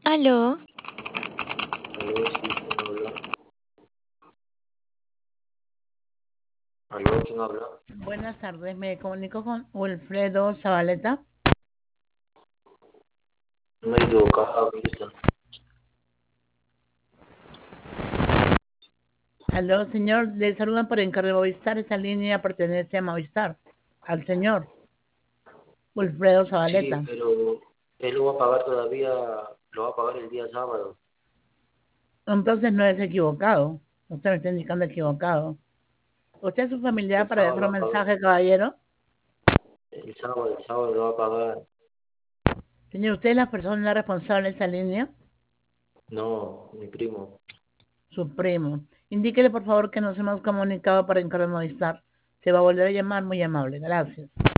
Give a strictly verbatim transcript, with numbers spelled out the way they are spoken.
Aló, Aló, sí, ¿quién habla? Aló, ¿quién habla? Buenas tardes, me comunico con Wilfredo Zabaleta. No me he equivocado, aquí está. Aló, señor, le saludan por encargo de Movistar. Esta línea pertenece a Movistar. Al señor Wilfredo Sí, Zabaleta. pero él lo va a pagar todavía, lo va a pagar el día sábado. Entonces no es equivocado. Usted me está indicando equivocado. ¿Usted es su familiar El para sábado dejar lo un va a pagar. mensaje, caballero? El sábado, el sábado lo va a pagar. Señor, ¿usted es la persona responsable de esta línea? No, mi primo. Su primo. Indíquele, por favor, que nos hemos comunicado para encargo de Movistar. Se va a volver a llamar, muy amable. Gracias.